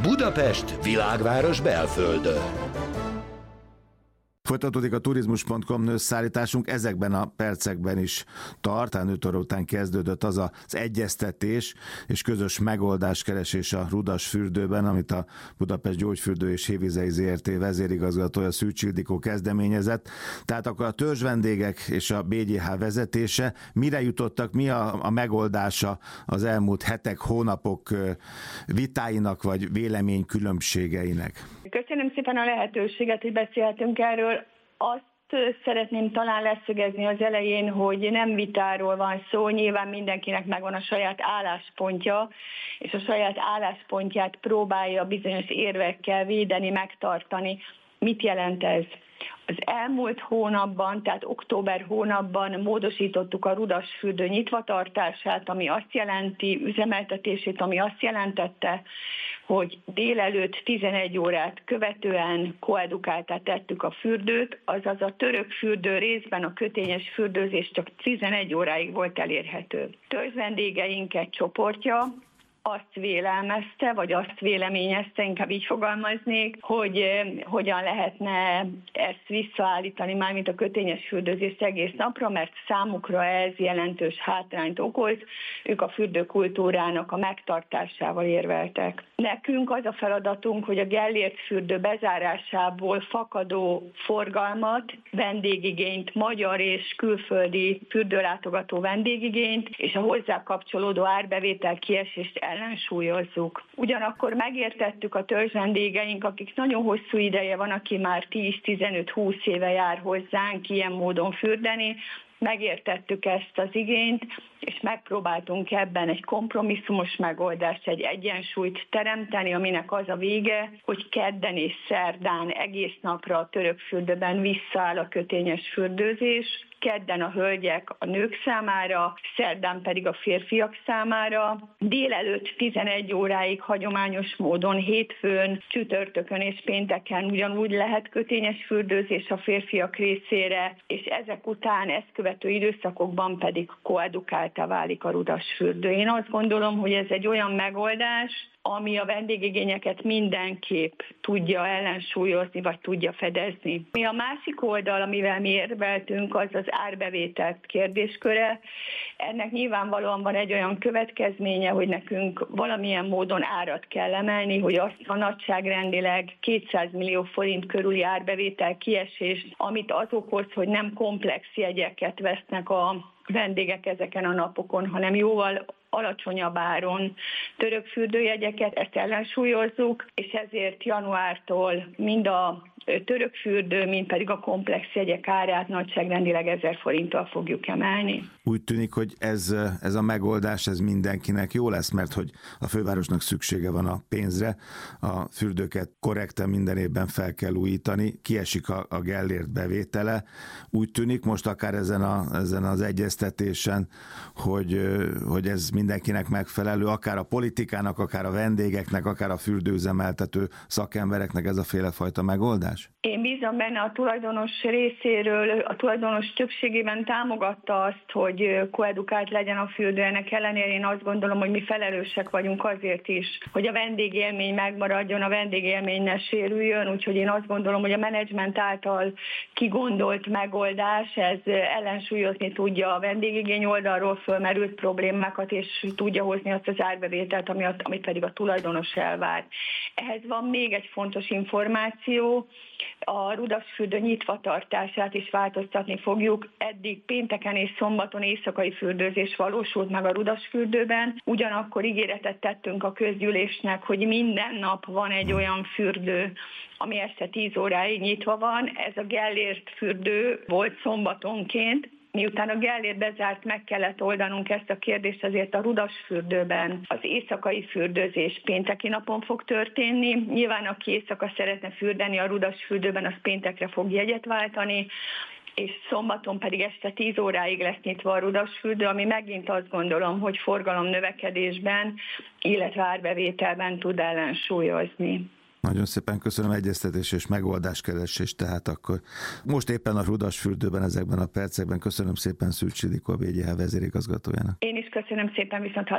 Budapest, világváros belföldön. Folytatódik a turizmus.com nőszállításunk, ezekben a percekben is tart, 5 óra után kezdődött az az egyeztetés és közös megoldáskeresés a Rudasfürdőben, amit a Budapest Gyógyfürdő és Hévizei Zrt. Vezérigazgatója Szűcs Ildikó kezdeményezett. Tehát akkor a törzsvendégek és a BGH vezetése mire jutottak, mi a megoldása az elmúlt hetek, hónapok vitáinak vagy véleménykülönbségeinek? Köszönöm szépen a lehetőséget, hogy beszélhetünk erről. Azt szeretném talán leszögezni az elején, hogy nem vitáról van szó, nyilván mindenkinek megvan a saját álláspontja, és a saját álláspontját próbálja bizonyos érvekkel védeni, megtartani. Mit jelent ez? Az elmúlt hónapban, tehát október hónapban módosítottuk a Rudasfürdő nyitvatartását, ami azt jelenti, üzemeltetését, ami azt jelentette, hogy délelőtt 11 órát követően koedukáltá tettük a fürdőt, azaz a török fürdő részben a kötényes fürdőzés csak 11 óráig volt elérhető. Törzsvendégeink egy csoportja azt vélelmezte, vagy azt véleményezte, inkább így fogalmaznék, hogy hogyan lehetne ezt visszaállítani, mármint a kötényes fürdőzést egész napra, mert számukra ez jelentős hátrányt okoz, ők a fürdőkultúrának a megtartásával érveltek. Nekünk az a feladatunk, hogy a Gellért fürdő bezárásából fakadó forgalmat, vendégigényt, magyar és külföldi fürdőlátogató vendégigényt, és a hozzá kapcsolódó árbevétel kiesést ellensúlyozzuk. Ugyanakkor megértettük a törzsvendégeink, akik nagyon hosszú ideje van, aki már 10-15-20 éve jár hozzánk ilyen módon fürdeni, megértettük ezt az igényt, és megpróbáltunk ebben egy kompromisszumos megoldást, egy egyensúlyt teremteni, aminek az a vége, hogy kedden és szerdán egész napra a török fürdőben visszaáll a kötényes fürdőzés, kedden a hölgyek a nők számára, szerdán pedig a férfiak számára. Délelőtt 11 óráig hagyományos módon, hétfőn, csütörtökön és pénteken ugyanúgy lehet kötényes fürdőzés a férfiak részére, és ezek után ezt követő időszakokban pedig koedukáltá válik a Rudasfürdő. Én azt gondolom, hogy ez egy olyan megoldás, ami a vendégigényeket mindenképp tudja ellensúlyozni, vagy tudja fedezni. Mi a másik oldal, amivel mi érveltünk, az az árbevétel kérdésköre. Ennek nyilvánvalóan van egy olyan következménye, hogy nekünk valamilyen módon árat kell emelni, hogy azt a nagyságrendileg 200 millió forint körüli árbevétel kiesést, amit az okoz, hogy nem komplex jegyeket vesznek a vendégek ezeken a napokon, hanem jóval alacsonyabb áron török fürdőjegyeket, ezt ellensúlyozzuk, és ezért januártól mind a török fürdő, mind pedig a komplex jegyek árát nagyságrendileg 1000 forinttal fogjuk emelni. Úgy tűnik, hogy ez a megoldás ez mindenkinek jó lesz, mert hogy a fővárosnak szüksége van a pénzre, a fürdőket korrekten minden évben fel kell újítani, kiesik a Gellért bevétele. Úgy tűnik most akár ezen az egyeztetésen, hogy ez mindenkinek megfelelő, akár a politikának, akár a vendégeknek, akár a fürdőüzemeltető szakembereknek ez a félefajta megoldás? Én bízom benne, a tulajdonos részéről, a tulajdonos többségében támogatta azt, hogy koedukált legyen a fürdő. Ennek ellenére én azt gondolom, hogy mi felelősek vagyunk azért is, hogy a vendégélmény megmaradjon, a vendégélmény ne sérüljön, úgyhogy én azt gondolom, hogy a menedzsment által kigondolt megoldás, ez ellensúlyozni tudja a vendégigény oldalról fölmerült problémákat, és tudja hozni azt az árbevételt, amit pedig a tulajdonos elvár. Ehhez van még egy fontos információ, a Rudasfürdő nyitvatartását is változtatni fogjuk. Eddig pénteken és szombaton éjszakai fürdőzés valósult meg a Rudasfürdőben, ugyanakkor ígéretet tettünk a közgyűlésnek, hogy minden nap van egy olyan fürdő, ami este 10 óráig nyitva van. Ez a Gellért fürdő volt szombatonként. Miután a Gellért bezárt, meg kellett oldanunk ezt a kérdést, azért a Rudasfürdőben az éjszakai fürdőzés pénteki napon fog történni. Nyilván aki éjszaka szeretne fürdeni a Rudasfürdőben, az péntekre fog jegyet váltani, és szombaton pedig este 10 óráig lesz nyitva a Rudasfürdő, ami megint azt gondolom, hogy forgalom növekedésben, illetve árbevételben tud ellensúlyozni. Nagyon szépen köszönöm, egyeztetés és megoldáskeresés, tehát akkor most éppen a Rudasfürdőben ezekben a percekben köszönöm szépen Szűcs Ildikó, a BGH vezérigazgatójának. Én is köszönöm szépen, viszont